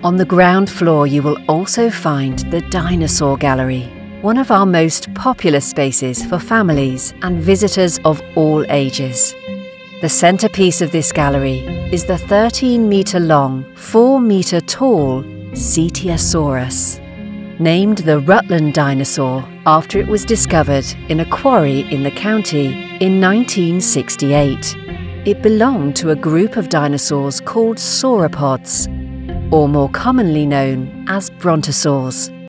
On the ground floor, you will also find the Dinosaur Gallery, one of our most popular spaces for families and visitors of all ages. The centerpiece of this gallery is the 13-meter-long, 4-meter-tall Cetiosaurus, named the Rutland dinosaur after it was discovered in a quarry in the county in 1968. It belonged to a group of dinosaurs called sauropods, or more commonly known as brontosaurs.